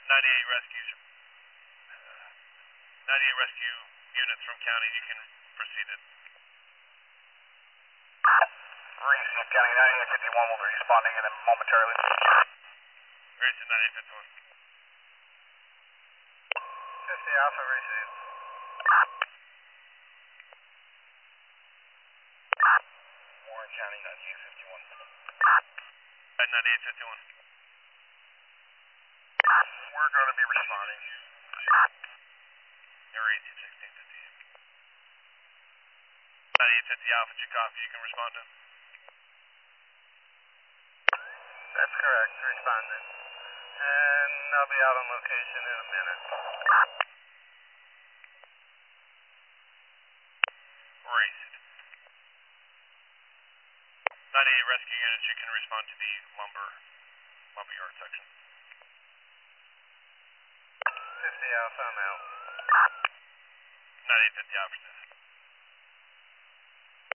98 rescues. 98 rescue units from county, you can proceed it. Receive County 9851 will be responding in momentarily. Receive 9851. 50 Alpha, receive. Warren County 9851. 9851. We're going to be responding. You're easy, 1650. 9850 Alpha, did you copy? You can respond to. That's correct, responding. And I'll be out on location in a minute. Raised. 98 rescue units, you can respond to the lumber yard section. 50 Alpha, I'm out. 9850 Alpha.